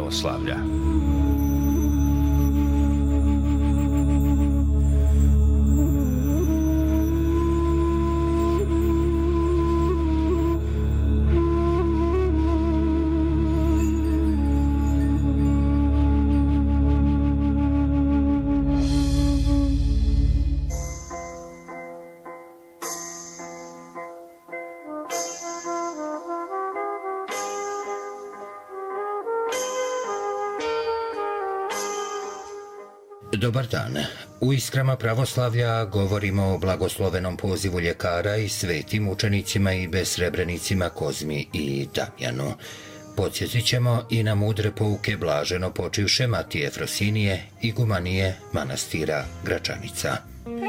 pravoslavlja. Dobar dan. U Iskrama pravoslavlja govorimo o blagoslovenom pozivu ljekara i svetim učenicima i besrebrenicima Kozmi i Damjanu. Podsjetit ćemo i na mudre pouke blaženo počivše Matije Frosinije, igumanije manastira Gračanica.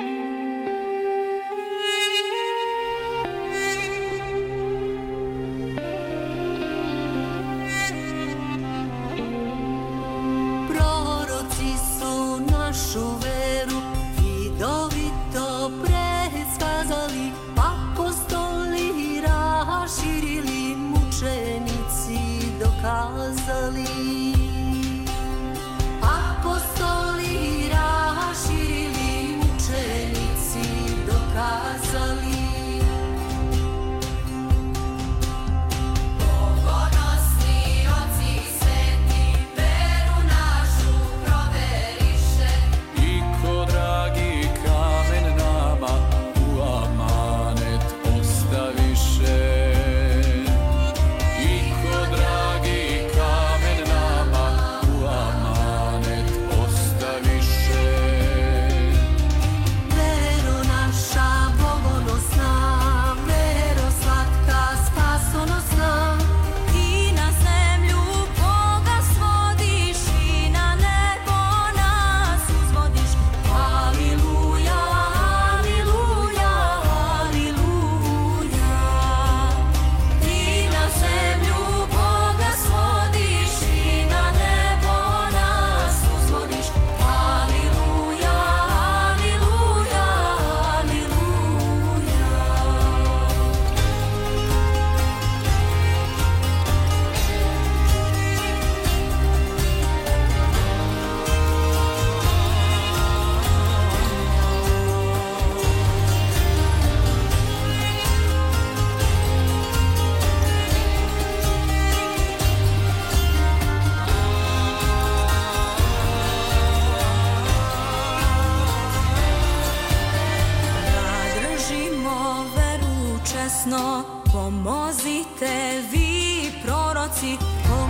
Pomozite vi proroci,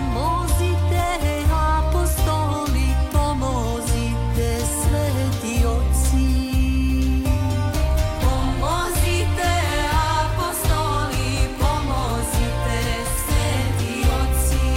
pomozite apostoli, pomozite sveti oci. Pomozite apostoli, pomozite sveti oci.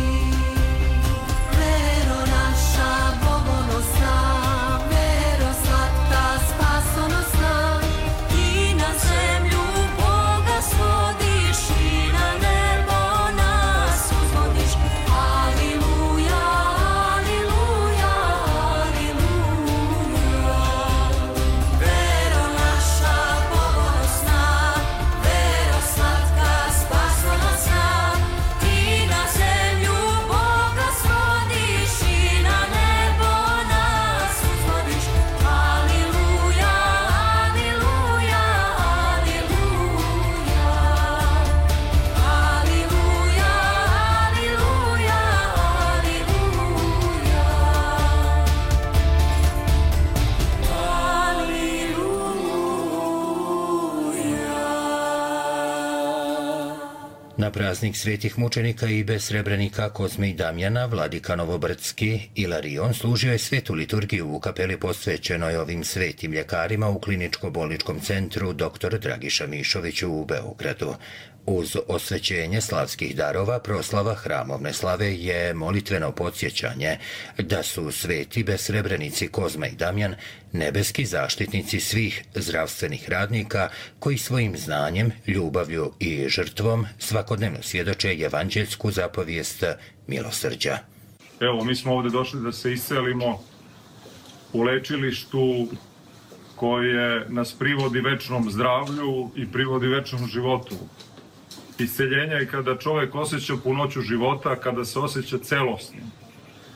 Vero naša bogonosna, vero slatka spasonosna, i na zemlju Boga svodiš, i na nebo nas uzvodiš. Aliluja, aliluja, aliluja. Vero naša bogonosna, vero slatka spasonosna, ti na zemlju Boga svodiš, i na nebo nas uzvodiš. Aliluja, aliluja, aliluja. Aliluja, Na praznik svetih mučenika i besrebrenika Kozme i Damjana, vladika Novobrdski Ilarion služio je svetu liturgiju u kapeli posvećenoj ovim svetim ljekarima u kliničko-bolničkom centru dr. Dragiša Mišoviću u Beogradu. Uz osvećenje slavskih darova, proslava hramovne slave je molitveno podsjećanje da su sveti besrebrenici Kozma i Damjan nebeski zaštitnici svih zdravstvenih radnika koji svojim znanjem, ljubavlju i žrtvom svakodnevno svjedoče evanđeljsku zapovijest milosrđa. Evo, mi smo ovde došli da se iscelimo u lečilištu koje nas privodi večnom zdravlju i privodi večnom životu. Isceljenje je kada čovek osjeća punoću života, kada se osjeća celosnim.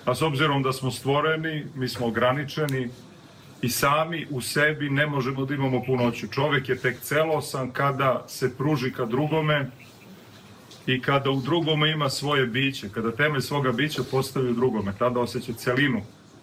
A s obzirom da smo stvoreni, mi smo ograničeni i sami u sebi ne možemo da imamo punoću. Čovek je tek celosan kada se pruži ka drugome i kada u drugome ima svoje biće, kada temelj svoga bića postavi u drugome, tada osjeća celinu.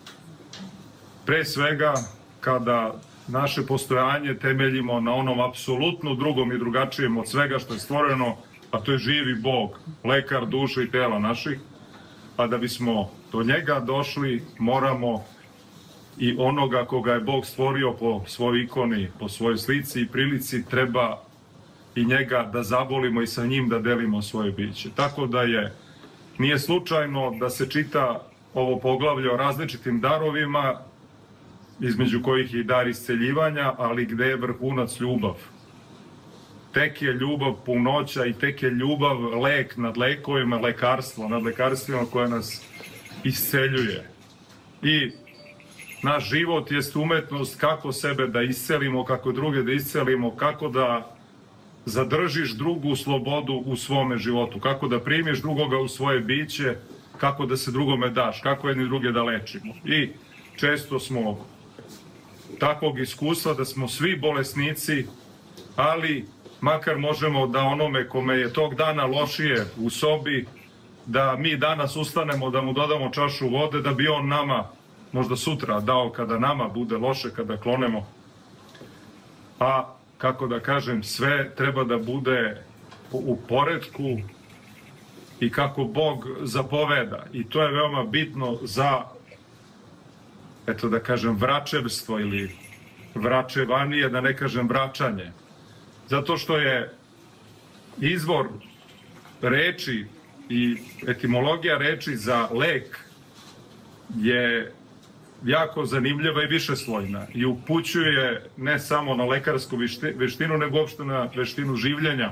Pre svega, kada naše postojanje temeljimo na onom apsolutno drugom i drugačijem od svega što je stvoreno, a to je živi Bog, lekar duše i tela naših, a da bismo do njega došli, moramo i onoga koga je Bog stvorio po svojoj ikoni, po svojoj slici i prilici, treba i njega da zavolimo i sa njim da delimo svoje biće. Tako da nije slučajno da se čita ovo poglavlje o različitim darovima, između kojih je i dar isceljivanja, ali gde je vrhunac ljubav. Tek je ljubav punoća i tek je ljubav lek nad lekovima, lekarstvo nad lekarstvima koje nas isceljuje. I naš život jest umetnost kako sebe da iscelimo, kako druge da iscelimo, kako da zadržiš drugu slobodu u svome životu, kako da primiš drugoga u svoje biće, kako da se drugome daš, kako jedni druge da lečimo. I često smo takvog iskustva da smo svi bolesnici, ali makar možemo da onome kome je tog dana lošije u sobi, da mi danas ustanemo, da mu dodamo čašu vode, da bi on nama možda sutra dao kada nama bude loše, kada klonemo. A, kako da kažem, sve treba da bude u poretku i kako Bog zapoveda. I to je veoma bitno za, eto da kažem, vračevstvo ili vračevanije, da ne kažem vraćanje. Zato što je izvor reči i etimologija reči za lek je jako zanimljiva i višeslojna i upućuje ne samo na lekarsku veštinu, nego uopšte na veštinu življenja.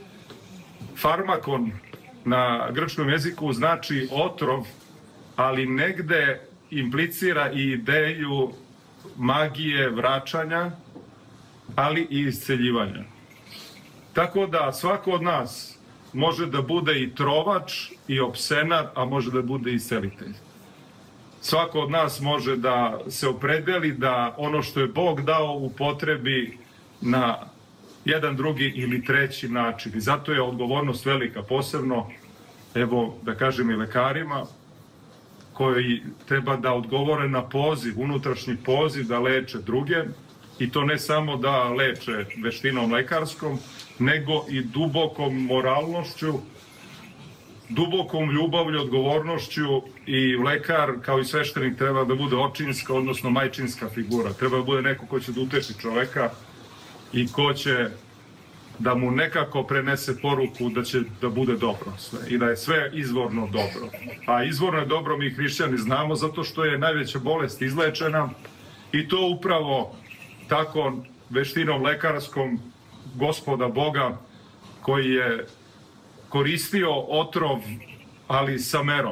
Farmakon na grčkom jeziku znači otrov, ali negde implicira i ideju magije vraćanja, ali i isceljivanja. Tako da svako od nas može da bude i trovač i opsenar, a može da bude i iscelitelj. Svako od nas može da se opredeli da ono što je Bog dao upotrebi na jedan, drugi ili treći način. I zato je odgovornost velika, posebno, evo da kažem i lekarima, koji treba da odgovore na poziv, unutrašnji poziv da leče druge, i to ne samo da leče veštinom lekarskom, nego i dubokom moralnošću, dubokom ljubavlju, odgovornošću, i lekar kao i sveštenik treba da bude očinska, odnosno majčinska figura. Treba da bude neko ko će da uteši čoveka i ko će da mu nekako prenese poruku da će da bude dobro sve i da je sve izvorno dobro. A izvorno je dobro, mi hrišćani znamo, zato što je najveća bolest izlečena, i to upravo tako veštinom lekarskom Gospoda Boga, koji je koristio otrov, ali sa merom.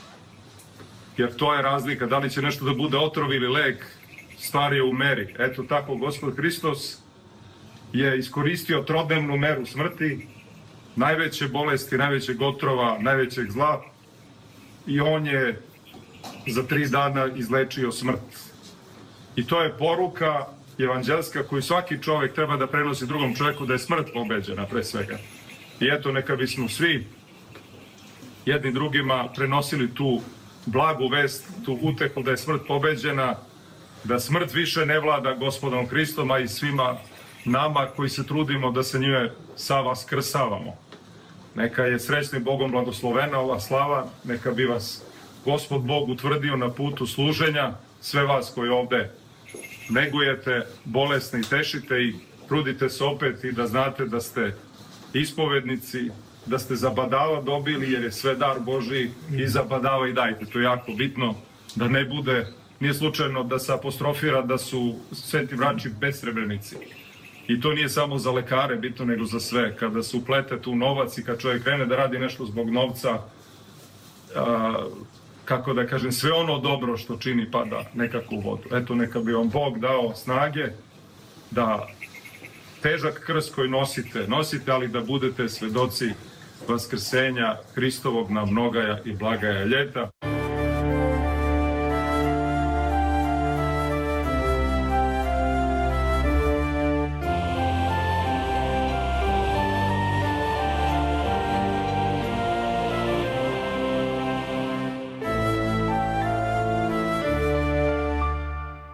Jer to je razlika, da li će nešto da bude otrov ili lek, stvar je u meri. Eto tako, Gospod Hristos je iskoristio trodnevnu meru smrti, najveće bolesti, najvećeg otrova, najvećeg zla, i on je za 3 dana izlečio smrt. I to je poruka evanđelska koju svaki čovek treba da prenosi drugom čoveku, da je smrt pobeđena pre svega. I eto, neka bismo svi jedni drugima prenosili tu blagu vest, tu utehu da je smrt pobeđena, da smrt više ne vlada Gospodom Hristom, a i svima nama koji se trudimo da se njime sa vaskrsavamo. Neka je srećnim Bogom blagoslovena ova slava, neka bi vas Gospod Bog utvrdio na putu služenja, sve vas koji ovde negujete, bolesni i tešite, i trudite se opet i da znate da ste ispovednici, da ste za badava dobili, jer je sve dar Božiji, i za badava i dajte. To je jako bitno, da ne bude, nije slučajno da se apostrofira da su sveti vrači besrebrenici. I to nije samo za lekare bitno, nego za sve. Kada se uplete tu novac i kad čovjek krene da radi nešto zbog novca, kako da kažem, sve ono dobro što čini pada nekako u vodu. Eto, neka bi vam Bog dao snage da težak krst koji nosite, ali da budete svedoci vaskrsenja Hristovog na mnogaja i blagaja ljeta.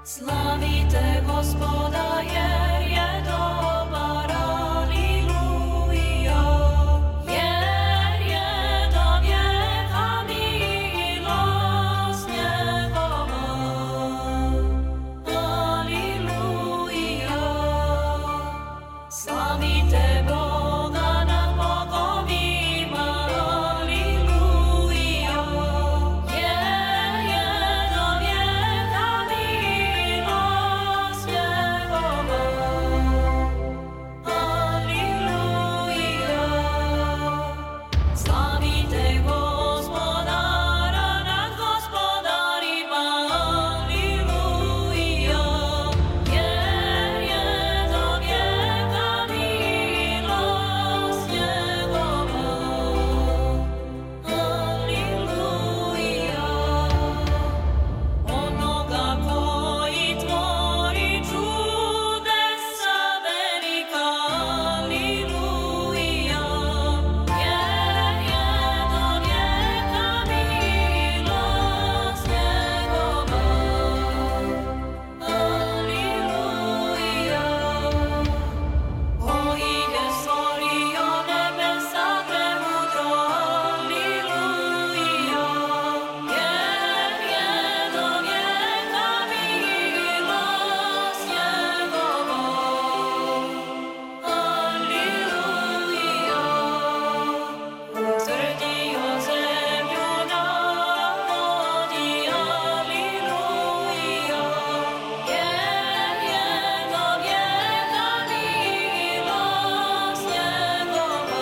Slavite Gospoda jer je dobar, aleluja, jer je do vijeka milost njegova, aleluja. Slavite Boga nad bogovima, aleluja, jer je do vijeka milost njegova, aleluja. Slavite Gospodara nad gospodarima, aleluja, jer je do vijeka milost njegova, aleluja. Onoga koji tvori čudesa velika, aleluja, jer je do vijeka milost njegova, aleluja. Koji je stvorio nebesa premudro, aleluja, jer je do vijeka milost njegova, aleluja. Utvrdio zemlju na vodi, aleluja, jer je do vijeka milost njegova,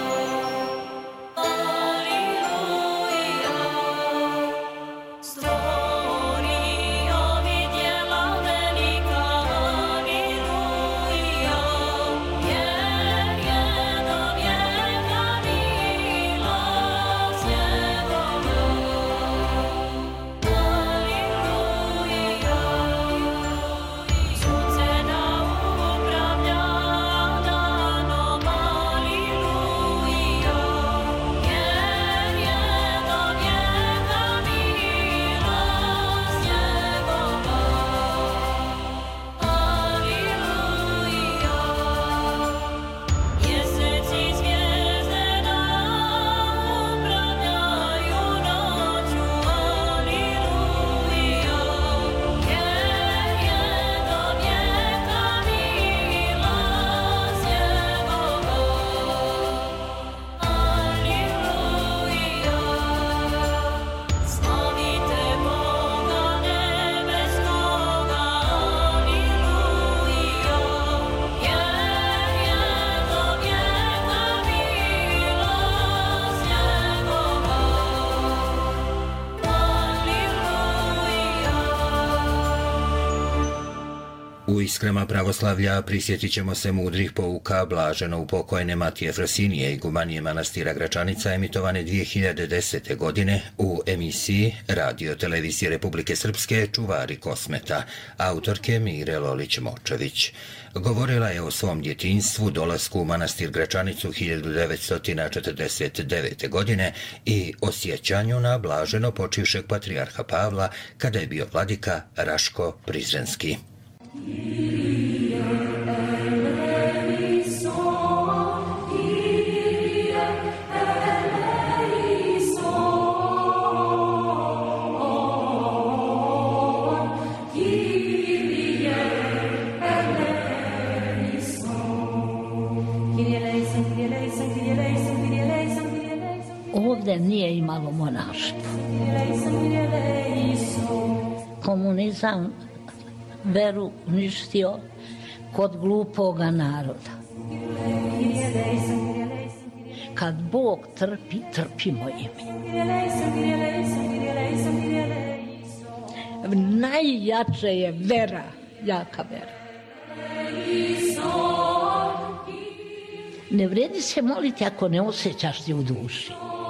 aleluja. Stvorio vidjela velika, aleluja, jer je do vijeka milost njegova, aleluja. Sunce da upravlja danom, aleluja, jer je do vijeka milost njegova, aleluja. Mjeseci i zvijezde nam upravljaju noću, aleluja, jer je do vijeka milost njegova, aleluja. Slavite Boga nebeskoga, aleluja, jer je do vijeka milost njegova, aleluja. U iskrama pravoslavlja prisjetit ćemo se mudrih pouka blaženo upokojene Matije Frosinije i gumanije manastira Gračanica emitovane 2010. godine u emisiji Radio Televizije Republike Srpske Čuvari Kosmeta, autorke Mire Lolić-Močević. Govorila je o svom djetinjstvu, dolasku u manastir Gračanicu 1949. godine i o sjećanju na blaženo počivšeg patrijarha Pavla kada je bio vladika Raško Prizrenski. Ovdje nije imalo monaštva. Komunizam veru uništio kod glupoga naroda. Kad Bog trpi, trpimo i mi. Najjače je vera, jaka vera. Ne vredi se moliti ako ne osjećaš ti u duši.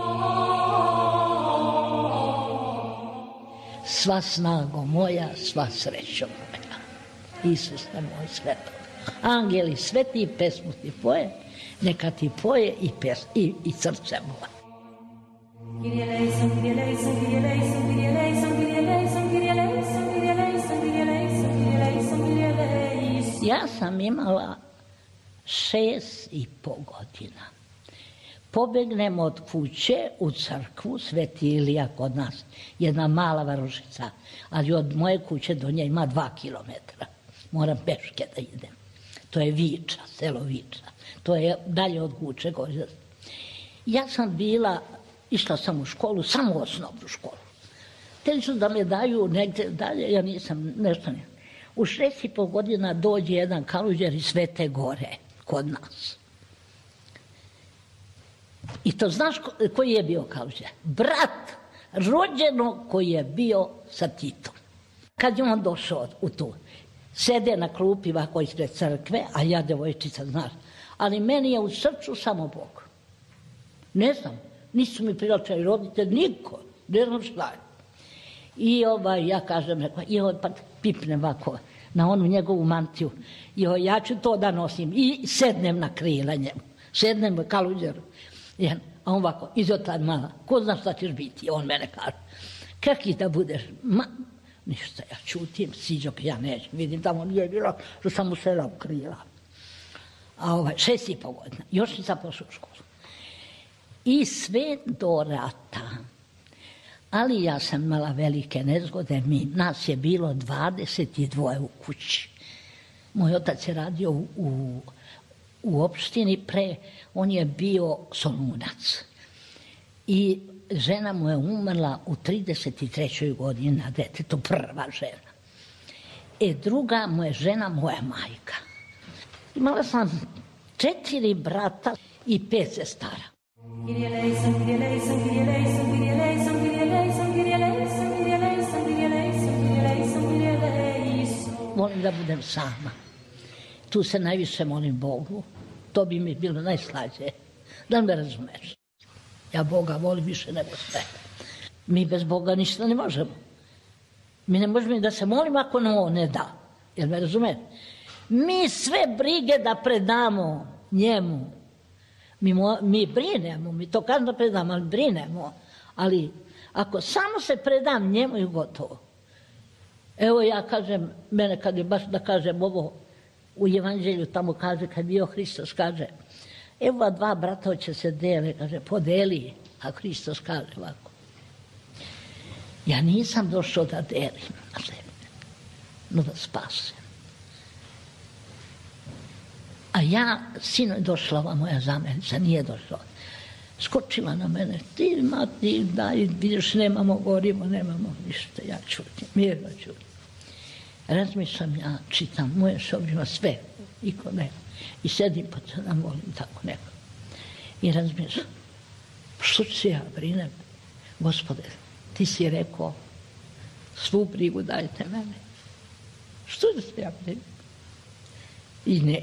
Sva snago moja, sva srećo moja. Isus ne moj sveto. Angeli sveti pesmu ti poje, neka ti poje i srce moje. Kyrie eleison, Kyrie eleison, Kyrie eleison, Kyrie eleison, Kyrie eleison, Kyrie eleison, Kyrie eleison. Ja sam imala 6,5 godina. Pobegnem od kuće u crkvu, Sveti Ilija kod nas, jedna mala varošica, ali od moje kuće do nje ima 2 kilometra. Moram peške da idem. To je Viča, selo Viča. To je dalje od Guče. Ja sam išla sam u školu, samo osnovnu školu. Htjeli su da me daju negdje dalje, ja nisam nešto ne. U 6,5 godina dođe jedan kaluđer iz Svete Gore kod nas. I to znaš koji je bio kaluđer? Brat rođeno koji je bio sa Titom. Kad je on došao u tu, sede na klupi ovako ispred crkve, a ja devojčica, znaš, ali meni je u srcu samo Bog. Ne znam, nisu mi prilačali roditelji, niko, ne znam šta je. I ja kažem, pa pipnem ovako na onu njegovu mantiju, ja ću to da nosim i sednem na krila njemu, sednem u kaluđeru. A on ovako, izotad mala, ko zna šta ćeš biti, on mene kaže. Kaki da budeš? Ništa, ja čutim, siđok, ja neću, vidim tamo nije bilo, što sam mu sela u krila. A 6,5 godina, još nisam pošao u školu. I sve do rata. Ali ja sam imala velike nezgode, nas je bilo 22 u kući. Moj otac je radio u opštini on je bio Solunac. I žena mu je umrla u 33. godini na detetu, prva žena. Druga mu je žena moja majka. Imala sam 4 brata i 5 sestara. Volim da budem sama. Tu se najviše molim Bogu. To bi mi bilo najslađe. Da me razumeš. Ja Boga volim više nego sve. Mi bez Boga ništa ne možemo. Mi ne možemo da se molimo ako nam on ne da. Jel me razumeš? Mi sve brige da predamo njemu. Mi brinemo, mi to kažem da predamo, ali brinemo. Ali ako samo se predam njemu i gotovo. Evo ja kažem, mene kad je baš da kažem ovo u Evanđelju tamo kaže, kad bio Hristos kaže, evo 2 brata će se dele, kaže, podeli, a Hristos kaže ovako. Ja nisam došao da delim na zemlji, no da spasem. A ja, sinoć došla ova moja zamenica, nije došla. Skočila na mene, ti daj, vidiš, nemamo gorivo, nemamo ništa, ja čutim, mirno čutim. Razmišljam, ja čitam, moje sobrima sve, niko nema. I sedim pa se namolim tako neko. I razmišljam, što ću ja brinem? Gospode, ti si rekao, svu brigu dajte mene. Što da se ja brinem? I ne,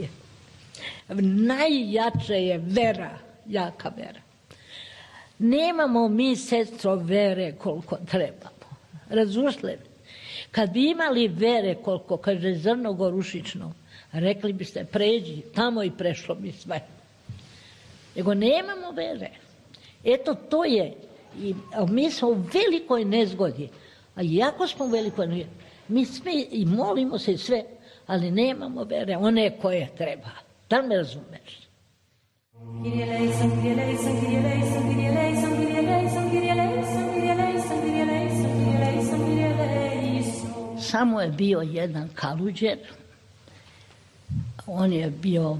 najjače je vera, jaka vera. Nemamo mi, sestro, vere koliko trebamo. Razumijete? Kad bi imali vere koliko, kaže zrno gorušično, rekli biste pređi, tamo i prešlo bi sve. Nego nemamo vere. Eto to je. Mi smo u velikoj nezgodi. A iako smo u velikoj nezgodi, mi sve i molimo se sve, ali nemamo vere, one koje treba. Da li me razumeš? Samo je bio jedan kaluđer, on je bio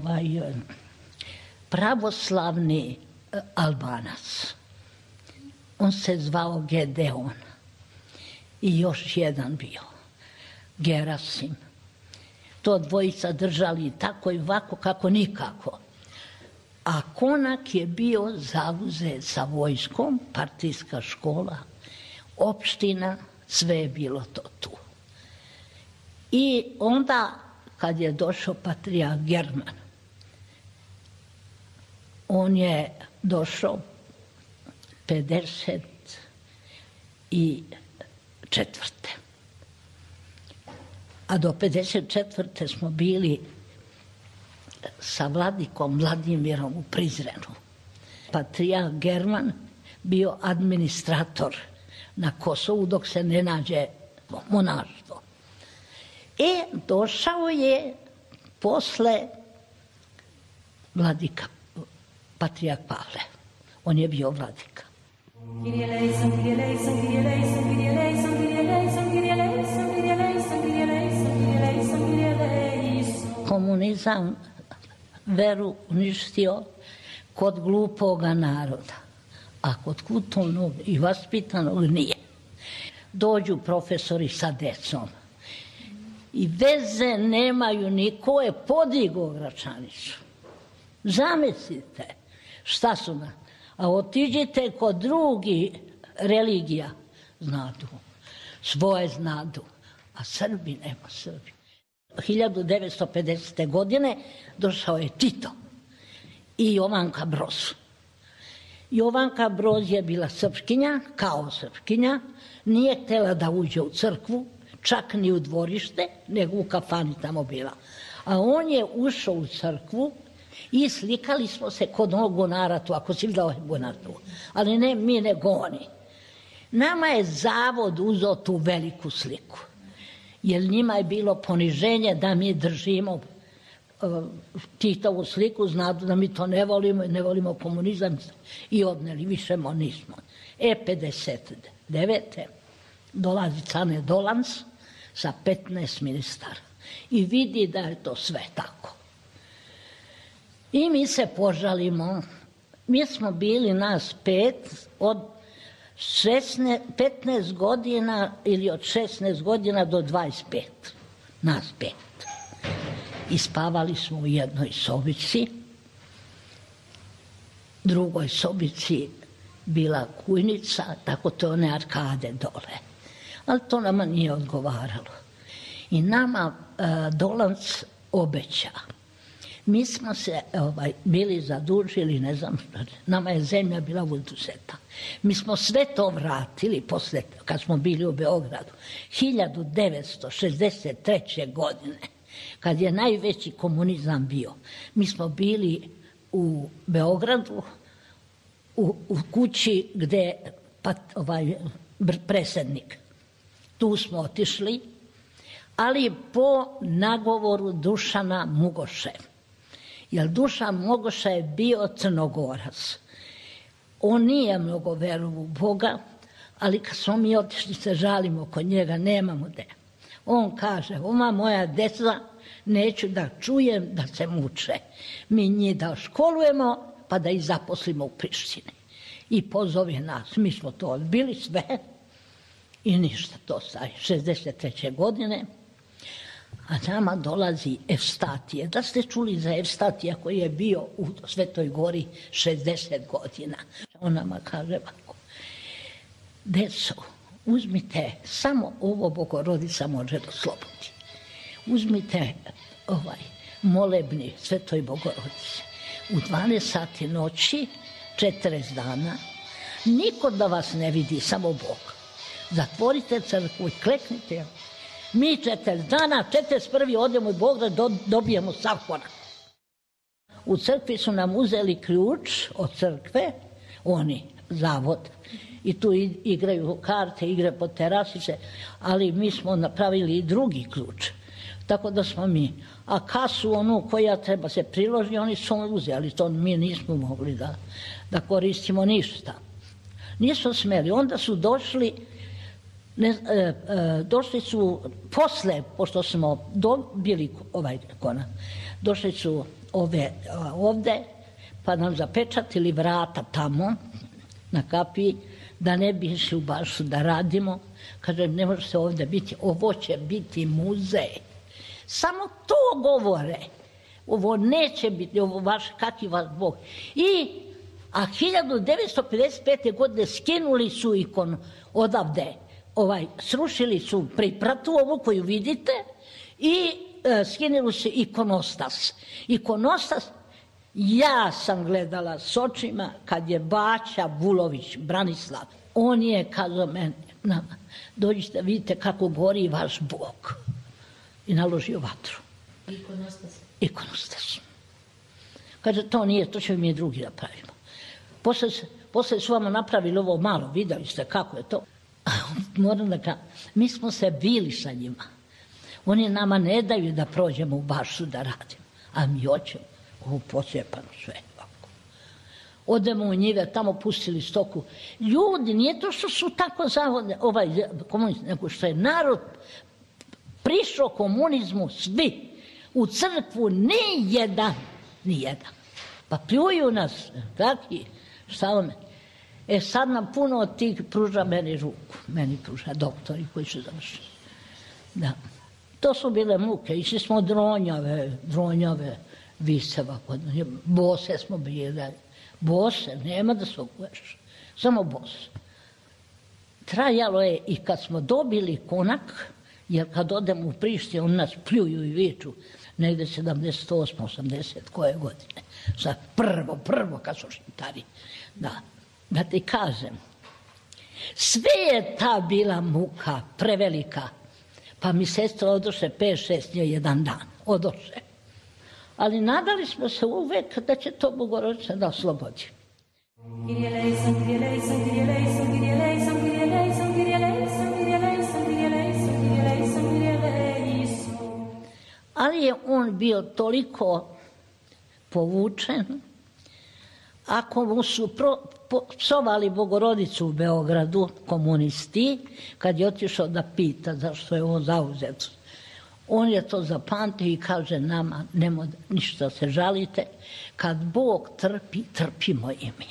pravoslavni Albanac. On se zvao Gedeon. I još jedan bio, Gerasim. To dvojica držali tako i ovako kako nikako. A konak je bio zauzet sa vojskom, partijska škola, opština, sve je bilo to tu. I onda, kad je došao patrijarh German, on je došao 54. A do 54. smo bili sa vladikom Vladimirom u Prizrenu. Patrijarh German bio administrator na Kosovu dok se ne nađe monaštvo. Došao je posle vladika, Patrijak Pavle. On je bio vladika. Komunizam veru uništio kod glupoga naroda, a kod kulturnog i vaspitanog nije. Dođu profesori sa decom i veze nemaju ni ko je podigao Gračanicu. Zamislite šta su na... A otiđite kod drugih religija, znadu, svoje znadu, a Srbi nema Srbi. 1950. godine došao je Tito i Jovanka Broz. Jovanka Broz je bila Srpskinja, kao Srpskinja, nije htjela da uđe u crkvu, čak ni u dvorište, nego u kafani tamo bila. A on je ušao u crkvu i slikali smo se kod onog gonara tu, ako si vidjela gonar tu. Ali ne mi, nego oni. Nama je zavod uzeo tu veliku sliku. Jer njima je bilo poniženje da mi držimo Titovu sliku, znadu da mi to ne volimo i ne volimo komunizam i odneli, više nismo. 59. dolazi Cane Dolans sa 15 ministara i vidi da je to sve tako. I mi se požalimo. Mi smo bili nas 5 od 15 godina ili od 16 godina do 25. Nas 5. I spavali smo u jednoj sobici. Drugoj sobici bila kujnica, tako to one arkade dole. Ali to nama nije odgovaralo. I nama Dolans obeća. Mi smo se bili zadužili, ne znam što, nama je zemlja bila oduzeta. Mi smo sve to vratili posle, kad smo bili u Beogradu, 1963. godine, kad je najveći komunizam bio. Mi smo bili u Beogradu, u kući gde predsjednik. Tu smo otišli, ali po nagovoru Dušana Mugoše. Jer Dušan Mogoša je bio Crnogorac. On nije mnogo verovao u Boga, ali kad smo mi otišli se žalimo kod njega, nemamo gde. On kaže, ova moja deca neću da čujem da se muče. Mi njih da školujemo pa da ih zaposlimo u Prištini. I pozove nas, mi smo to odbili sve i ništa to staje. 63. godine. A nama dolazi Evstatije. Da ste čuli za Evstatija koji je bio u Svetoj Gori 60 godina. On nama kaže ovako, deco, uzmite, samo ovo Bogorodica može da slobodi. Uzmite molebni Svetoj Bogorodici. U 12 sati noći, 40 dana, niko da vas ne vidi, samo Bog. Zatvorite crkvu i kleknite. Mi 40 dana, 41. odemo u Beograd, dobijemo Savkona. U crkvi su nam uzeli ključ od crkve, oni, zavod, i tu igraju karte, igre po terasice, ali mi smo napravili i drugi ključ. Tako da smo mi, a kasu onu koja treba se priloži, oni su uzeli, ali to mi nismo mogli da koristimo ništa. Nismo smeli, onda su došli, došli su posle, pošto smo dobili kona, došli su ovde, pa nam zapečatili vrata tamo, na kapiji, da ne bi išli u Bašu da radimo. Kaže, ne može se ovde biti, ovo će biti muzej. Samo to govore. Ovo neće biti, ovo vaš, kaki vas Bog. A 1955. godine skinuli su ikon odavde, srušili su pripratu ovu koju vidite i skinuli su ikonostas. Ikonostas, ja sam gledala s očima kad je Baća Vulović, Branislav, on je kazao meni, dođite, vidite kako gori vaš Bog. I naložio vatru. Ikonostas. Ikonostas. Kaže, to nije, to ćemo mi drugi da pravimo. Posle su vama napravili ovo malo, videli ste kako je to. Moram da kažem, mi smo se bili sa njima. Oni nama ne daju da prođemo u baštu da radimo, a mi hoćemo ovo pocijepano sve. Odemo u njive, tamo pustili stoku. Ljudi, nije to što su tako zavodne, komunisti, nego što je narod prišao komunizmu svi. U crkvu nijedan. Pa pljuju nas, taki, šta one. Sad nam puno od tih pruža meni ruku. Meni pruža doktori koji su završili. Da. To su bile muke. Išli smo dronjave, viseva. Bose smo bili. Bose, nema da se okuješ. Samo bose. Trajalo je i kad smo dobili konak, jer kad odemo u Prištinu, oni nas pljuju i viču, negde 78, 80, koje godine. Sad prvo kad su Šiptari. Da ti kažem, sve je ta bila muka prevelika. Pa mi sestra odoše 5-6 njoj jedan dan. Odoše. Ali nadali smo se uvek da će to Bogorodica da oslobodi. Ali je on bio toliko povučen, ako mu su psovali Bogorodicu u Beogradu, komunisti, kad je otišao da pita zašto je on zauzet, on je to zapamtio i kaže nama, nemoj ništa se žalite, kad Bog trpi, trpimo i mi.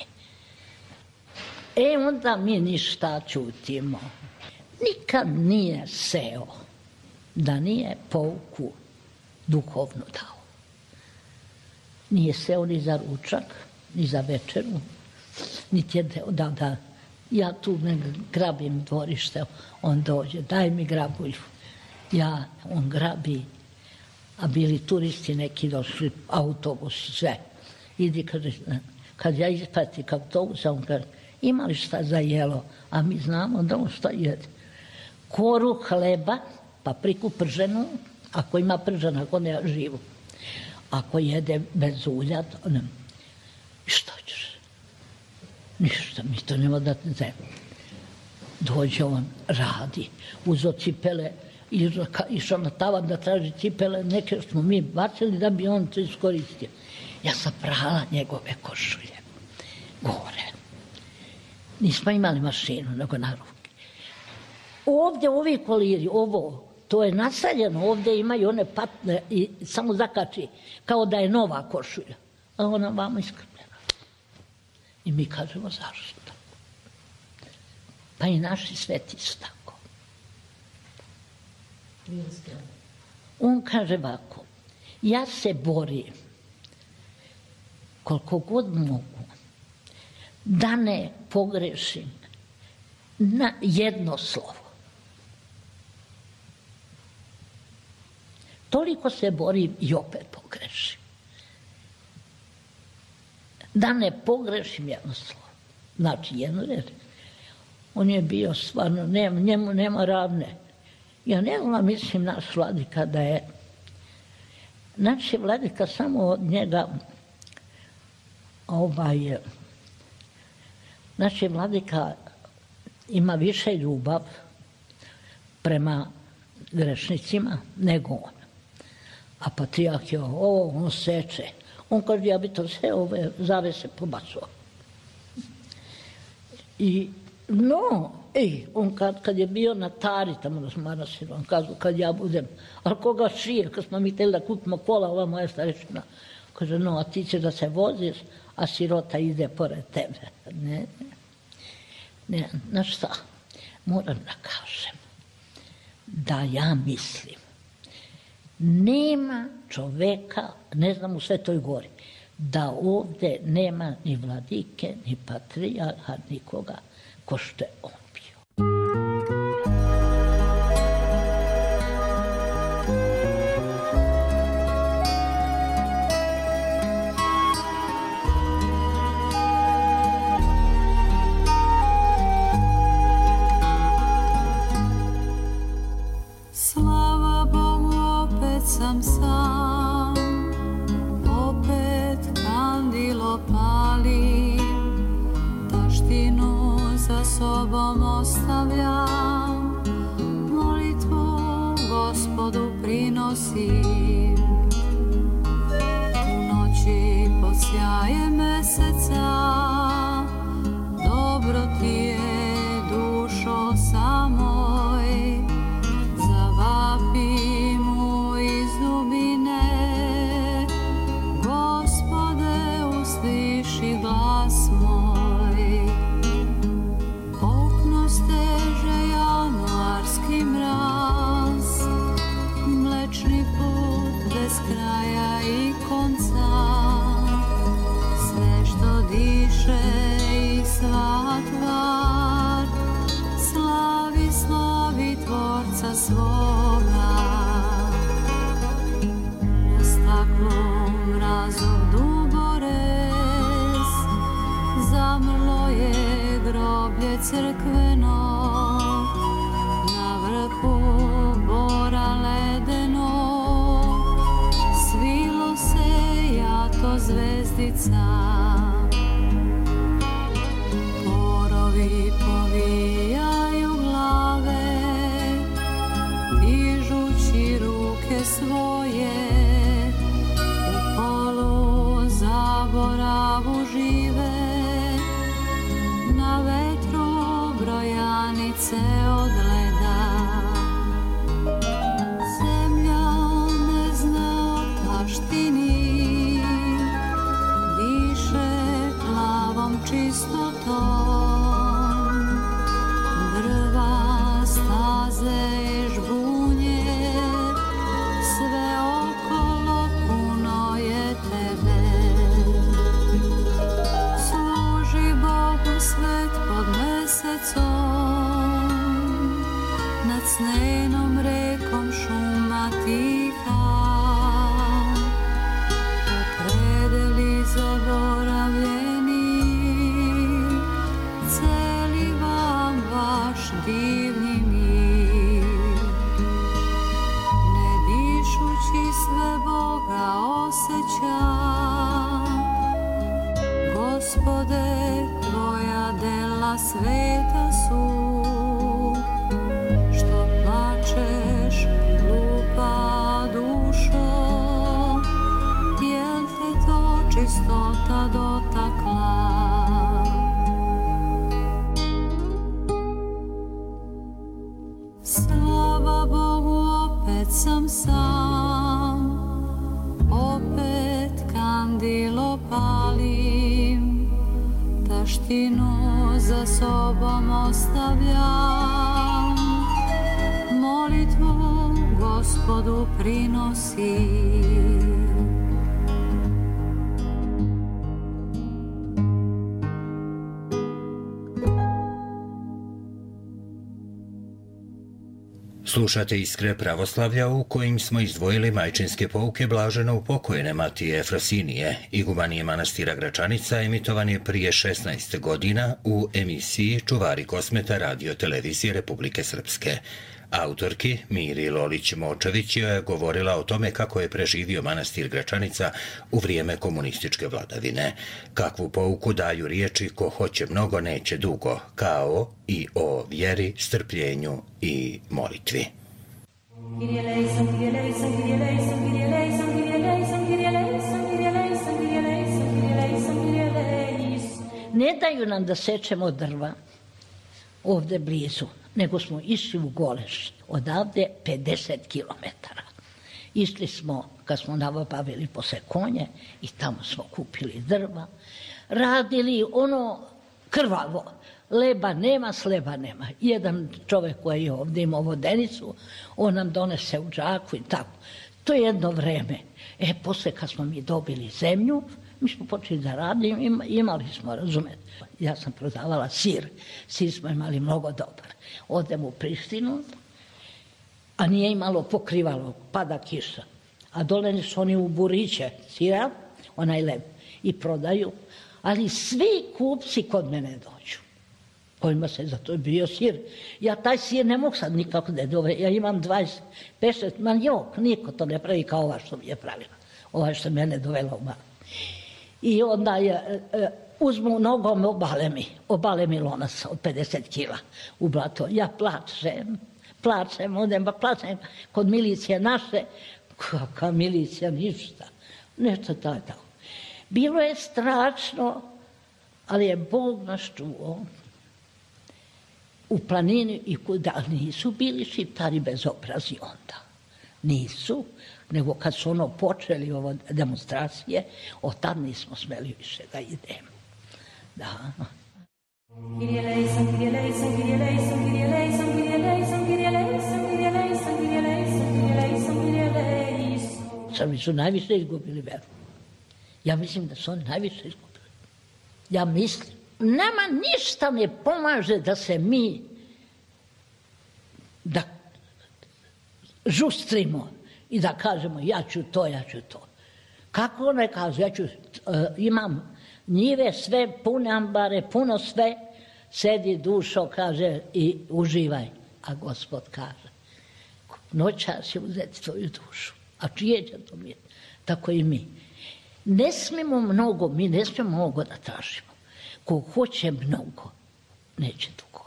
Onda mi ništa ćutimo. Nikad nije seo da nije pouku duhovnu dao. Nije seo ni za ručak, ni za večeru, niti je da ja tu grabim dvorište, on dođe, daj mi grabulju. On grabi, a bili turisti neki došli, autobusi, sve. Idi, kaže, kad ja ispratim autobus, on kaže, ima li šta za jelo? A mi znamo da on šta jede. Koru hleba, papriku prženu, ako ima pržena, ako ne živu. Ako jede bez ulja, to ne. Šta ćeš? Ništa, mi to nema da te zemlje. Dođe on, radi, uzo cipele, išao na tavan da traži cipele, neke smo mi bacili da bi on to iskoristio. Ja sam prala njegove košulje, gore. Nismo imali mašinu, nego na ruke. Ovdje ovi koliri, to je nasaljeno, ovdje imaju one patne i samo zakači, kao da je nova košulja. A ona vama iskrpljena. I mi kažemo zašto. Pa i naši sveti su tako. On kaže ovako, ja se borim koliko god mogu da ne pogrešim na jedno slovo. Toliko se borim i opet pogrešim. Da ne pogrešim jedno slovo. Znači jedno reč. On je bio stvarno, njemu nema ravne. Ja ne znam, mislim, naš vladika da je... Naš je vladika samo od njega... Naš je vladika ima više ljubav prema grešnicima nego on. A patrijarh je on seče. On kaže, ja bi to sve ove zavese pobacuo. I on kad je bio na Tari, tamo na Manastiru, on kaže, kad ja budem, ali koga šije, kad smo mi htjeli da kupimo kola, ova moja starečina, kaže, a ti ćeš da se voziš, a sirota ide pored tebe. Ne, znaš šta, moram da kažem da ja mislim, nema čoveka, ne znam u Svetoj Gori, da ovdje nema ni vladike, ni patrijarha, nikoga, ko što je on bio. Slava Bogu, opet sam sam, opet kandilo pali, taštinu za sobom ostavljam, molitvu Gospodu prinosim. U noći pod sjajem meseca, dobro ti je, dušo samoj, zavapim mu iz dubine. Gospode, usliši glas moj. Okno steže januarski mraz, mlečni put bez kraja i konca. Sve što diše i sva tvar, slavi, slavi Tvorca svoga. Na staklu mrazov duborez, zamrlo je groblje crkveno. Na vrhu bora ledeno, svilo se jato zvezdica. Porovi povijaju glave, dižući ruke svoje. U polu zaboravu žive, na vetru brojanice odgleda. Zemlja ne zna o taštini, diše plavom čistotom. Drva, staze i žbunje, sve okolo puno je tebe. Služi Bogu svet pod mesecom, nad snenom rekom šuma tiha. Predeli zaboravljeni, celi vam vaš divni mir. Ne dišući sve Boga osjećam, Gospode, tvoja dela sveta su. Što plačeš, glupa dušo, jel te to čistota dotakla? Slava Bogu, opet sam sam, opet kandilo palim, taštinu za sobom ostavljam, molitvu Gospodu prinosim. Slušate Iskre pravoslavlja u kojim smo izdvojili majčinske pouke blaženo upokojene Matije Efrosinije, igumanije manastira Gračanica, emitovan je prije 16 godina u emisiji Čuvari Kosmeta radio televizije Republike Srpske. Autorki Miri Lolić-Močević je govorila o tome kako je preživio manastir Gračanica u vrijeme komunističke vladavine. Kakvu pouku daju riječi ko hoće mnogo neće dugo, kao i o vjeri, strpljenju i molitvi. Ne daju nam da sečemo drva ovdje blizu, nego smo išli u Goleš, odavde 50 kilometara. Išli smo, kad smo nabavili posle konje, i tamo smo kupili drva, radili ono krvavo, leba nema, sleba nema. Jedan čovjek koji je ovdje imao vodenicu, on nam donese u džaku i tako. To je jedno vreme. Posle kad smo mi dobili zemlju, mi smo počeli da radimo, imali smo, razumete. Ja sam prodavala sir smo imali mnogo dobar. Odem u Prištinu, a nije imalo pokrivalo, pada kiša. A doleni su oni u buriće sira, onaj leb, i prodaju, ali svi kupci kod mene dođu, kojima se za to bio sir. Ja taj sir ne mogu sad nikako da je dobre, ja imam 25, man jok, niko to ne pravi kao ova što mi je pravila, ova što mene dovela u malo. I onda je, uzmu nogom, obale mi lonac od 50 kila u blato. Ja plačem, plačem, odem pa plačem kod milicije naše, kakva milicija, ništa, nešto tako. Bilo je strašno, ali je Bog nas čuo. U planini i kuda nisu bili Šiptari bezobrazni onda. Nisu, nego kad su počeli ovo demonstracije, od tad nismo smeli više da idemo. Da. Kyrie eleison, Kyrie eleison, Kyrie eleison, Kyrie eleison, Kyrie eleison, Kyrie eleison, Kyrie eleison, Kyrie eleison, Kyrie eleison, Kyrie eleison. Srbi su najviše izgubili veru. Ja mislim da su oni najviše izgubili. Ja mislim. Nama ništa ne pomaže da se mi da žustrimo i da kažemo ja ću to. Kako ne kaže, imam njive sve, pune ambare, puno sve, sedi dušo, kaže, i uživaj. A Gospod kaže, noćas će uzeti tvoju dušu. A čije će to biti? Tako i mi. Ne smijemo mnogo, mi ne smijemo mnogo da tražimo. Ko hoće mnogo, neće dugo.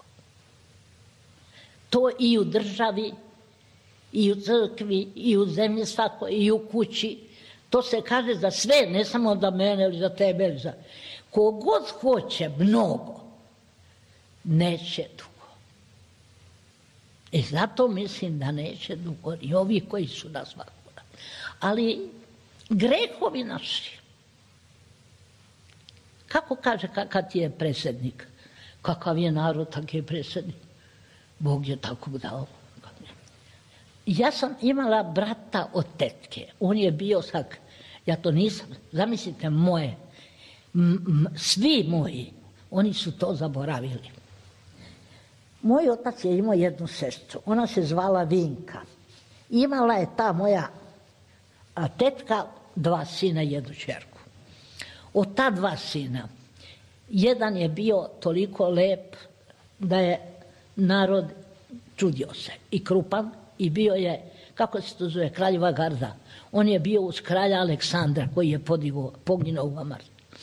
To i u državi, i u crkvi, i u zemlji svako, i u kući. To se kaže za sve, ne samo za mene ili za tebe. Ili za... Kogod hoće mnogo, neće dugo. I zato mislim da neće dugo. I ovi koji su nas vakura. Ali grehovi naši, kako kaže kad je predsjednik? Kakav je narod, tak je predsjednik. Bog je tako dao. Ja sam imala brata od tetke. On je bio sak, ja to nisam, zamislite moje, svi moji, oni su to zaboravili. Moj otac je imao jednu sestru, ona se zvala Vinka. Imala je ta moja tetka 2 sina i 1 ćerku. Od ta 2 sina, jedan je bio toliko lep da je narod čudio se i krupan i bio je, kako se to zove, kraljeva garda. On je bio uz kralja Aleksandra koji je poginuo u Amari.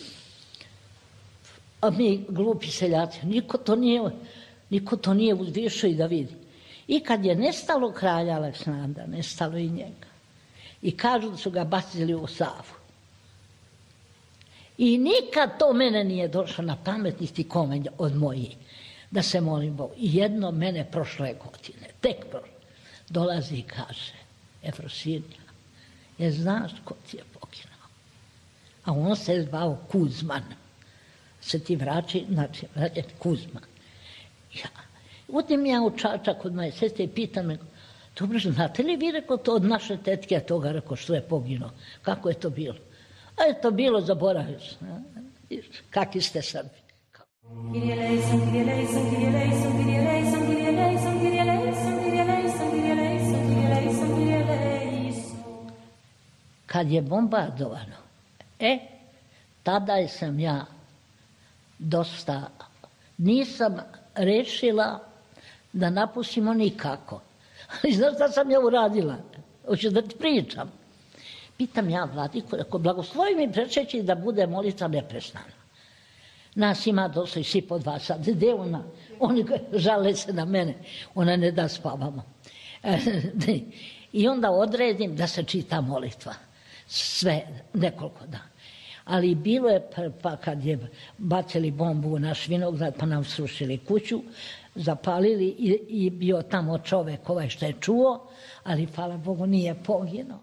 A mi glupi seljaci, niko to nije uzvišao i da vidi. I kad je nestalo kralja Aleksandra, nestalo i njega. I kažu da su ga bacili u Savu. I nikad to mene nije došlo na pamet, niti kome od mojih, da se molim Bogu. I jedno mene prošle godine, tek prošle, dolazi i kaže, Efrosinija, je znaš ko ti je poginuo? A on se zvao Kuzman. Se ti vraći, znači, Kuzman. Udim ja u Čačak kod moje sestre i pitam me, dobro, znate li vi, rekao, to od naše tetke, toga, rekao, što je poginuo? Kako je to bilo? A je to bilo, zaboravio sam. Kakvi ste Srbi? Kyrie eleison, Kyrie eleison, Kyrie eleison, Kyrie eleison, Kyrie eleison, Kyrie eleison, Kyrie eleison, Kyrie eleison, Kyrie eleison, Kyrie eleison. Kad je bombardovano, tada sam ja dosta, nisam rešila da napustimo nikako. Ali znaš šta sam ja uradila? Hoću da ti pričam. Pitam ja vladiku, ako blagoslovi mi prečeći da bude molitva neprestana. Nas ima dosta i svi po 2 sata. Gde ona? Oni žale se na mene. Ona ne da spavamo. I onda odredim da se čita molitva. Sve, nekoliko dana. Ali bilo je, pa kad je bacili bombu u naš vinograd, pa nam srušili kuću, zapalili i bio tamo čovek ovaj što je čuo, ali hvala Bogu nije poginuo.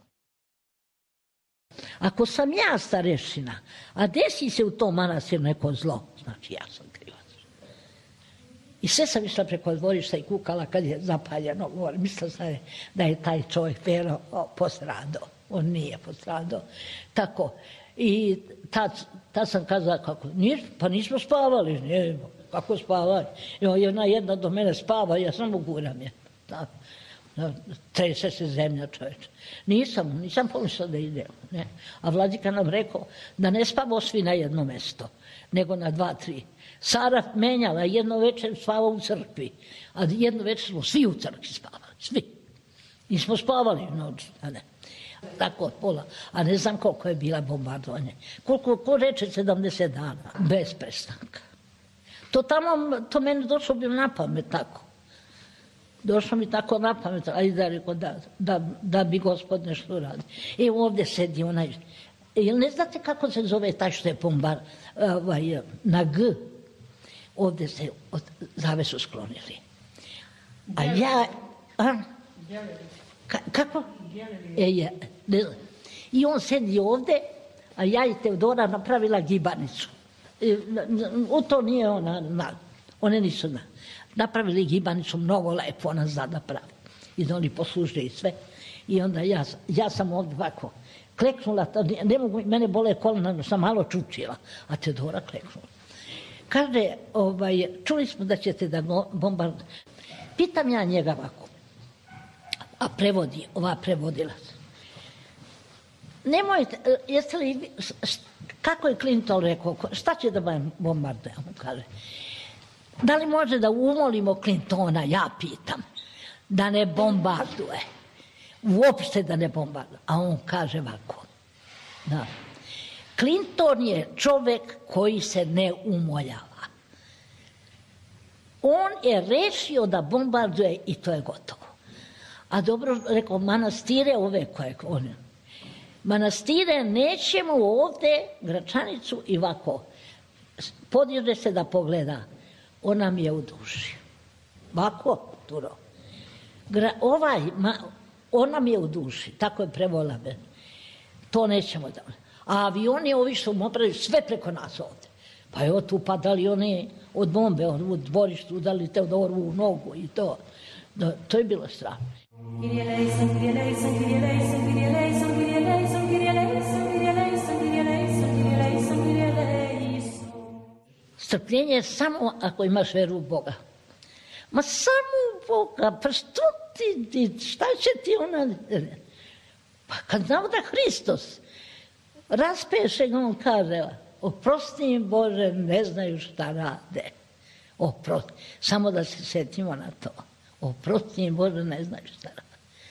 Ako sam ja starešina, a desi se u tom manastiru neko zlo, znači ja sam krivac. I sve sam išla preko dvorišta i kukala kad je zapaljeno. Mislila sam da je taj čovjek Pero postradao. On nije postradao. Tako. I tad sam kazala kako, pa nismo spavali. Nije, kako spavali? Jedna do mene spava, ja samo guram je. Tako. Trese se zemlja, čoveče. Nisam pomislila da idemo. Ne. A vladika nam rekao da ne spavamo svi na jedno mesto, nego na 2, 3. Sara menjala, jedno večer spava u crkvi, a jedno večer smo svi u crkvi spavali, svi. Nismo spavali noć, a ne. Tako od pola, a ne znam koliko je bila bombardovanje. Ko reče 70 dana, bez prestanka. To meni došlo bi na pamet tako. Došlo mi tako na pamet, ajde rekao da bi Gospod nešto radi. I ovdje sedi onaj, jel ne znate kako se zove taj što je pombar, na G, ovdje se zavesu sklonili. A ja, kako? Ne znam. I on sedi ovdje, a ja i Teodora napravila gibanicu. U to nije one nisu napravili gibanicu, mnogo lepo ona zna napraviti. I da oni poslužili sve. I onda ja sam ovdje ovako kleknula, ne mogu, mene bole kolena, sam malo čučila, a Teodora kleknula. Kaže, čuli smo da ćete da bombardujete. Pitam ja njega ovako, a prevodi, ova prevodilac. Nemojte, jeste li, kako je Clinton rekao, šta će da bombardujemo, kaže. Da li može da umolimo Clintona, ja pitam, da ne bombarduje, uopšte da ne bombarduje. A on kaže ovako, da. Clinton je čovjek koji se ne umoljava. On je rešio da bombarduje i to je gotovo. A dobro, rekao, manastire ove koje on... Manastire nećemo ovdje, Gračanicu i ovako, podiže se da pogleda, ona mi je u duši. Ovako, Turo. Ona mi je u duši, tako je prevola me. To nećemo da... A avioni ovi što mu opravili sve preko nas ovdje. Pa evo tu padali oni od bombe, u dvorištu udali Teodoru u nogu i to. To je bilo strašno. Strpljenje je samo ako imaš veru u Boga. Ma samo u Boga, pa što ti, šta će ti ona... Pa kad znamo da Hristos raspeše ga, on kaže, oprosti im Bože, ne znaju šta rade. Oprosti, samo da se sjetimo na to. Oprosti im Bože, ne znaju šta rade.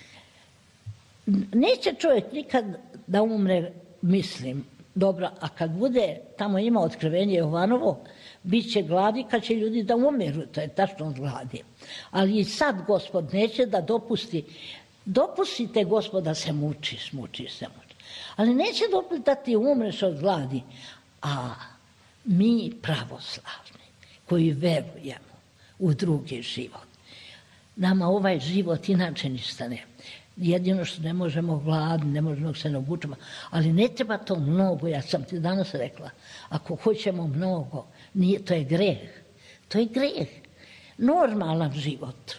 Neće čovjek nikad da umre, mislim, dobro, a kad bude, tamo ima otkrivenje Jovanovo, bit će gladi kad će ljudi da umiru, to je tačno od gladi. Ali i sad Gospod neće da dopustite Gospod da se mučiš. Ali neće dopustiti da ti umreš od gladi. A mi pravoslavni, koji verujemo u drugi život, nama ovaj život inače ništa ne. Jedino što ne možemo gladni, ne možemo se naobučiti, ali ne treba to mnogo, ja sam ti danas rekla, ako hoćemo mnogo, to je greh. To je greh. Normalan život.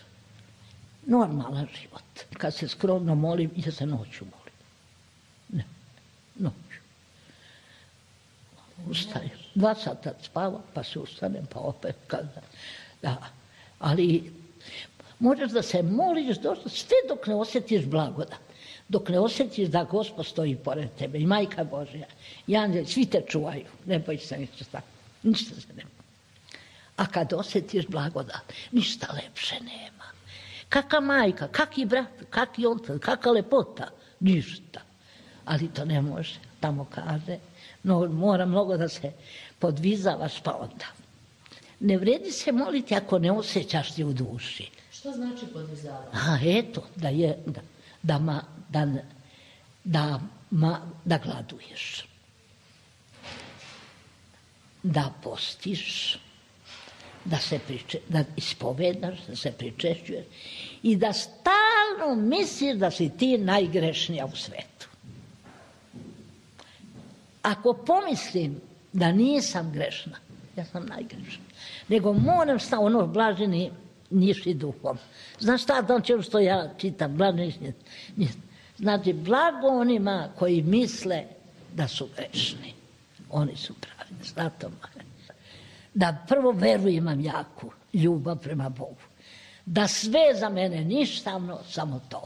Kad se skromno molim, ja se noću molim. Ne, noću. Ustajem. 2 sata spavam, pa se ustanem, pa opet kada. Da. Ali možeš da se moliš sve dok ne osjetiš blagodat. Dok ne osjetiš da Gospod stoji pored tebe i Majka Božja i anđeli, svi te čuvaju. Ne boj se ništa. Ništa se nema. A kad osjetiš blagodat, ništa lepše nema. Kaka majka, kaki brat, kaki otac, kaka lepota, ništa. Ali to ne može, tamo kaže, no, mora mnogo da se podvizavaš pa onda. Ne vredi se moliti ako ne osjećaš ti u duši. Što znači podvizavati? A eto, da gladuješ, da postiš, da ispovedaš, da se pričešćuješ i da stalno misliš da si ti najgrešnija u svetu. Ako pomislim da nisam grešna, ja sam najgrešnija, nego moram ono blaženi niši duhom. Znaš šta, znači što ja čitam, blaženi niši. Znači, blago onima koji misle da su grešni. Oni su pravi, zato da prvo veru imam jaku, ljubav prema Bogu. Da sve za mene ništavno, samo to.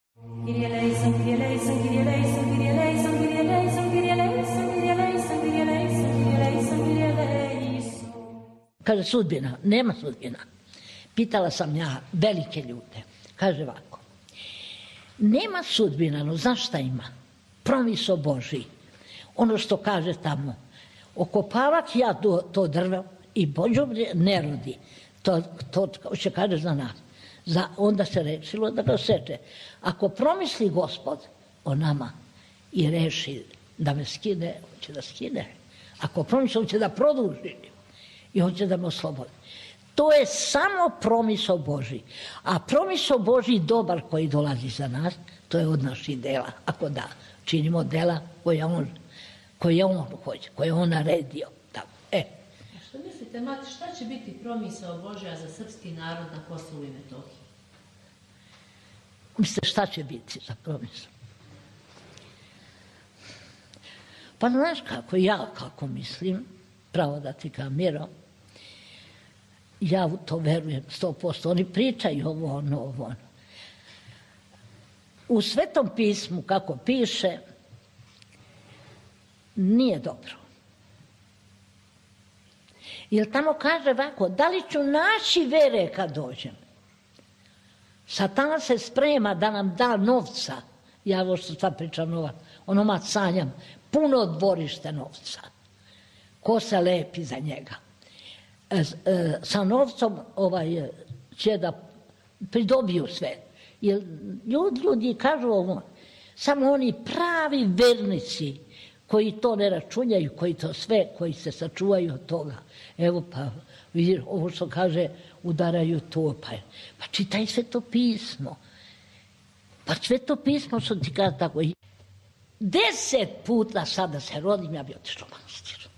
Kaže, sudbina, nema sudbina. Pitala sam ja velike ljude. Kaže ovako, nema sudbina, no znaš šta ima? Promiso Božji. Ono što kaže tamo, okopavat ja to drvo i Božje ne rodi. To će kaže za nas. Onda se rešilo da ga seče. Ako promisli Gospod o nama i reši da me skine, on će da skine. Ako promisli, on će da produži i on će da me oslobodi. To je samo promisao Božji. A promisao Božji dobar koji dolazi za nas, to je od naših dela. Ako da, činimo dela koje on hoće, koje on naredio. Tako. Što mislite, mati, šta će biti promisao Božja za srpski narod na Kosovu i Metohiji? Mislite, šta će biti za promisao? Pa znaš kako mislim, pravo da ti kao Miro, ja u to verujem 100%. Oni pričaju ovo, ono. U Svetom pismu, kako piše, nije dobro. Jer tamo kaže ovako, da li ću naći vere kad dođem? Satan se sprema da nam da novca. Ja ovo što sad pričam novac, onoma sanjam, puno dvorište novca. Ko se lepi za njega? Sa novcom će da pridobiju sve. Jer ljudi kažu ovo, samo oni pravi vernici koji to ne računjaju, koji to sve, koji se sačuvaju od toga. Evo pa, vidiš, ovo što kaže, udaraju to, pa čitaj Sveto pismo. Pa Sveto pismo što ti kaže tako. 10 puta sad da se rodim, ja bi otišla u manastir.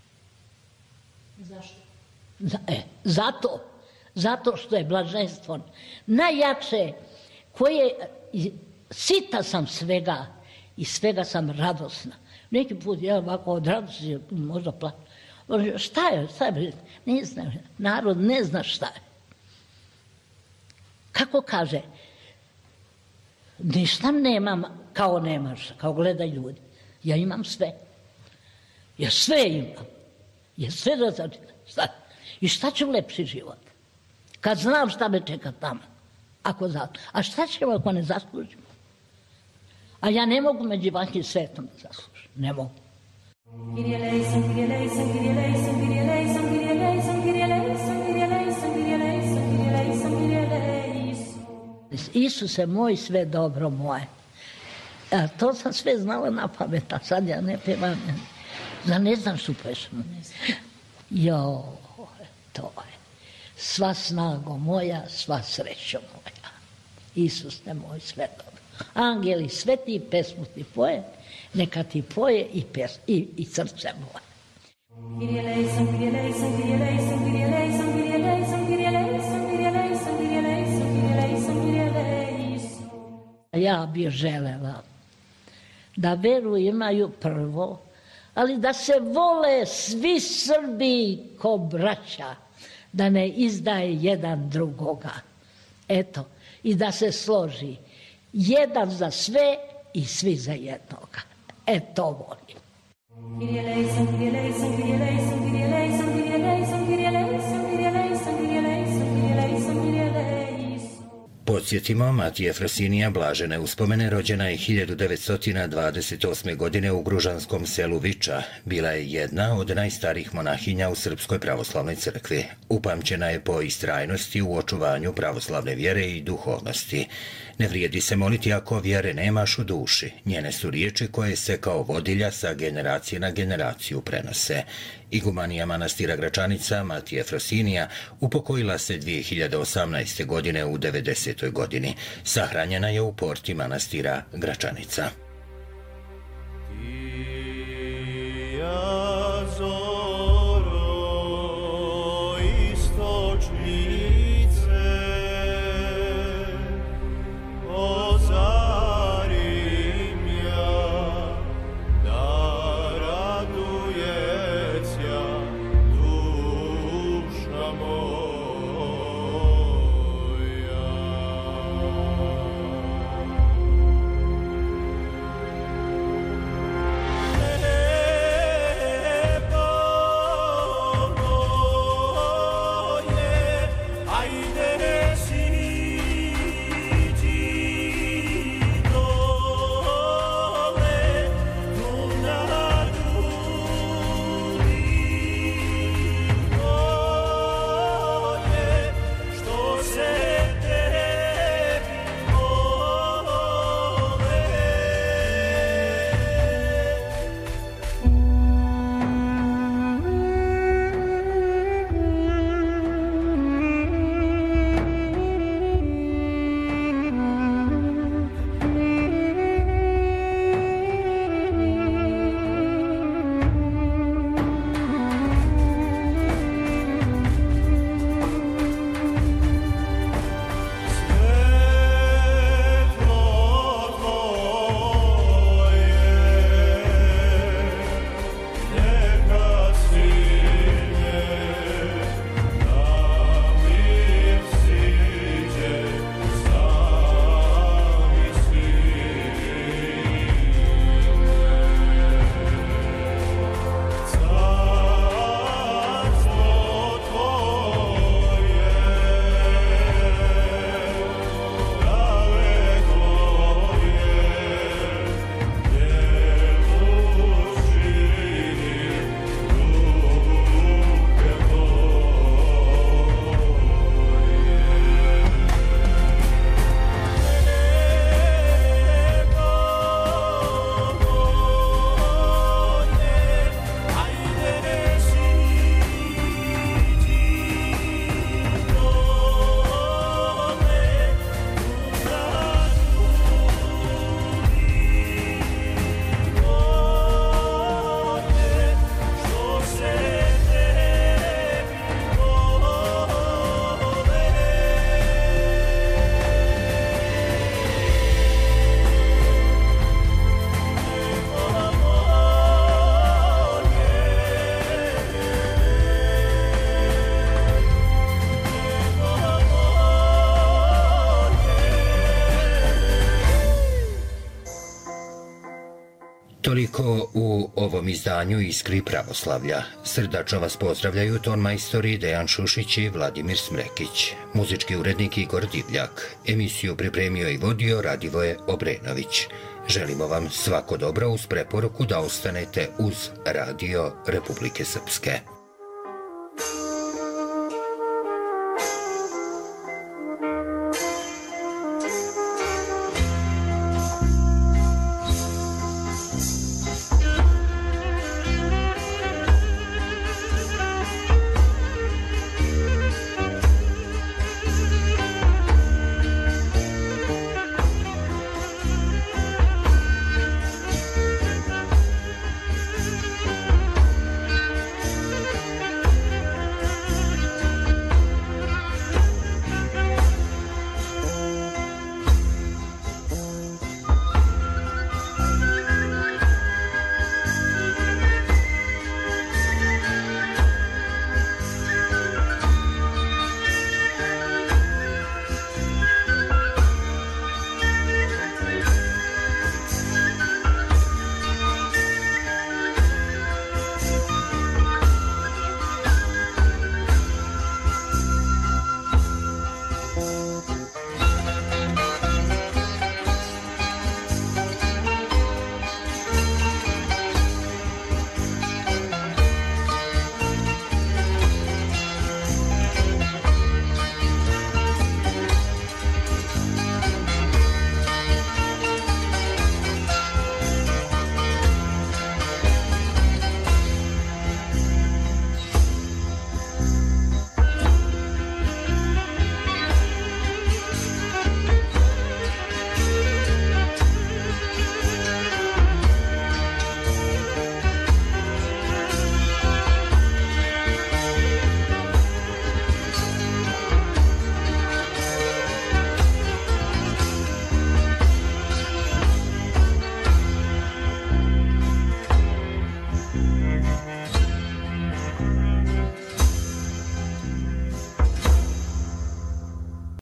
Zašto? Zato što je blaženstvo najjače, koje sita sam svega i svega sam radosna. Neki put ja ovako od radosti možda plaćam. Šta je? Ne znam, narod ne zna šta je. Kako kaže? Ništa nemam kao nemaš, kao gledaj ljudi. Ja imam sve. Ja sve imam. Ja sve da začinam. I šta će lepši život? Kad znam šta me čeka tamo. A šta ćemo ako ne zaslužimo? A ja ne mogu među vanjim svetom da zaslužim. Ne mogu. Isuse moj, sve dobro moje. To sam sve znala na pamet, a sad ja ne pevam. Ne znam što pesmu. To je. Sva snago moja, sva srećo moja. Isuse moj, sve dobro. Angeli sveti, pesmu ti poje, neka ti poje i srce moje. Ja bih želela da veru imaju prvo, ali da se vole svi Srbi ko braća, da ne izdaje jedan drugoga. Eto, i da se složi jedan za sve i svi za jednoga. To volim. Podsjetimo, Matija Efrosinija blažene uspomene rođena je 1928. godine u gružanskom selu Viča. Bila je jedna od najstarijih monahinja u Srpskoj pravoslavnoj crkvi. Upamćena je po istrajnosti u očuvanju pravoslavne vjere i duhovnosti. Ne vrijedi se moliti ako vjere nemaš u duši. Njene su riječi koje se kao vodilja sa generacije na generaciju prenose. Igumanija manastira Gračanica, Matija Efrosinija, upokojila se 2018. godine u 90. godini. Sahranjena je u porti manastira Gračanica. Toliko u ovom izdanju Iskri pravoslavlja. Srdačno vas pozdravljaju tonmajstori Dejan Šušić i Vladimir Smrekić. Muzički urednik Igor Divljak. Emisiju pripremio i vodio Radivoje Obrenović. Želimo vam svako dobro uz preporuku da ostanete uz Radio Republike Srpske.